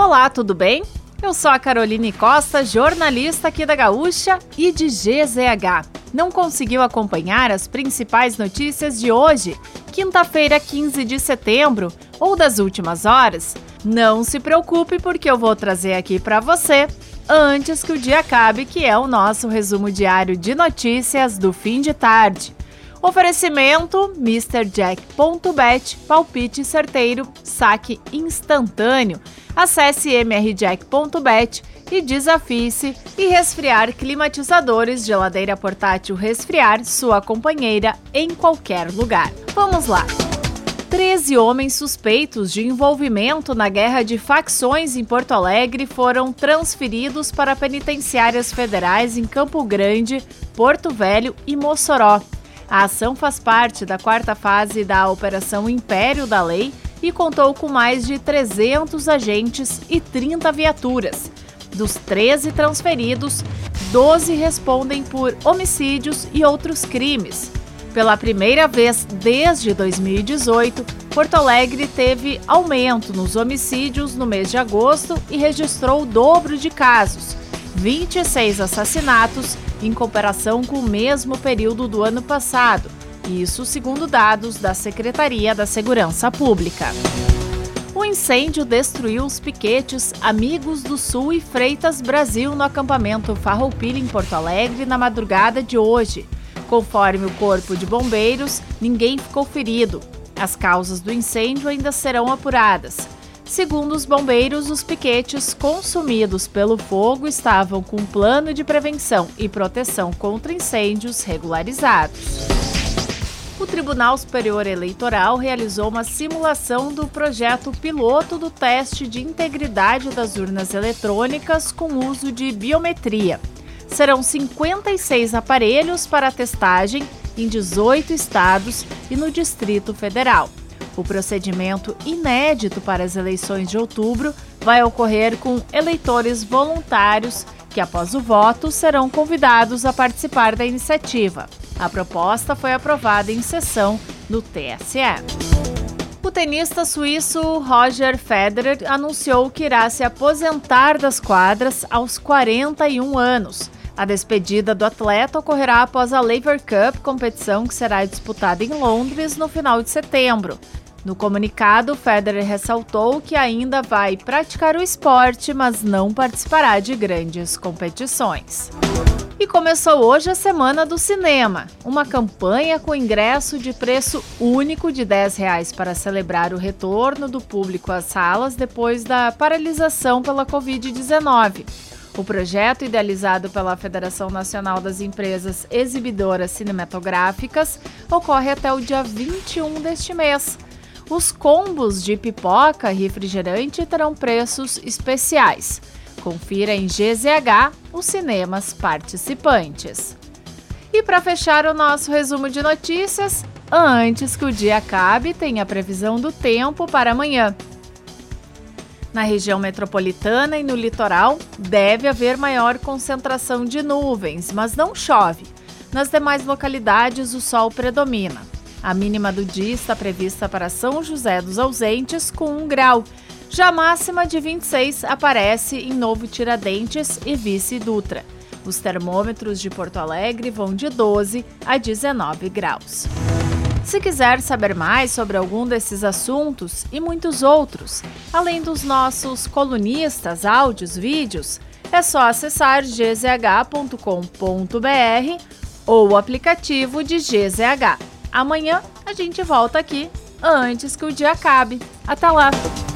Olá, tudo bem? Eu sou a Caroline Costa, jornalista aqui da Gaúcha e de GZH. Não conseguiu acompanhar as principais notícias de hoje, quinta-feira, 15 de setembro, ou das últimas horas? Não se preocupe, porque eu vou trazer aqui para você antes que o dia acabe, que é o nosso resumo diário de notícias do fim de tarde. Oferecimento MrJack.bet, palpite certeiro, saque instantâneo. Acesse mrjack.bet e desafie-se e resfriar climatizadores, geladeira portátil resfriar, sua companheira em qualquer lugar. Vamos lá! 13 homens suspeitos de envolvimento na guerra de facções em Porto Alegre foram transferidos para penitenciárias federais em Campo Grande, Porto Velho e Mossoró. A ação faz parte da quarta fase da Operação Império da Lei e contou com mais de 300 agentes e 30 viaturas. Dos 13 transferidos, 12 respondem por homicídios e outros crimes. Pela primeira vez desde 2018, Porto Alegre teve aumento nos homicídios no mês de agosto e registrou o dobro de casos, 26 assassinatos, em comparação com o mesmo período do ano passado, isso segundo dados da Secretaria da Segurança Pública. O incêndio destruiu os piquetes Amigos do Sul e Freitas Brasil no acampamento Farroupilha em Porto Alegre na madrugada de hoje. Conforme o Corpo de Bombeiros, ninguém ficou ferido. As causas do incêndio ainda serão apuradas. Segundo os bombeiros, os piquetes consumidos pelo fogo estavam com plano de prevenção e proteção contra incêndios regularizados. O Tribunal Superior Eleitoral realizou uma simulação do projeto piloto do teste de integridade das urnas eletrônicas com uso de biometria. Serão 56 aparelhos para testagem em 18 estados e no Distrito Federal. O procedimento inédito para as eleições de outubro vai ocorrer com eleitores voluntários que, após o voto, serão convidados a participar da iniciativa. A proposta foi aprovada em sessão no TSE. O tenista suíço Roger Federer anunciou que irá se aposentar das quadras aos 41 anos. A despedida do atleta ocorrerá após a Laver Cup, competição que será disputada em Londres no final de setembro. No comunicado, Federer ressaltou que ainda vai praticar o esporte, mas não participará de grandes competições. E começou hoje a Semana do Cinema, uma campanha com ingresso de preço único de R$10 para celebrar o retorno do público às salas depois da paralisação pela Covid-19. O projeto, idealizado pela Federação Nacional das Empresas Exibidoras Cinematográficas, ocorre até o dia 21 deste mês. Os combos de pipoca e refrigerante terão preços especiais. Confira em GZH os cinemas participantes. E para fechar o nosso resumo de notícias, antes que o dia acabe, tem a previsão do tempo para amanhã. Na região metropolitana e no litoral, deve haver maior concentração de nuvens, mas não chove. Nas demais localidades, o sol predomina. A mínima do dia está prevista para São José dos Ausentes, com 1 grau. Já a máxima de 26 aparece em Novo Tiradentes e Vice Dutra. Os termômetros de Porto Alegre vão de 12 a 19 graus. Se quiser saber mais sobre algum desses assuntos e muitos outros, além dos nossos colunistas, áudios, vídeos, é só acessar gzh.com.br ou o aplicativo de GZH. Amanhã a gente volta aqui antes que o dia acabe. Até lá!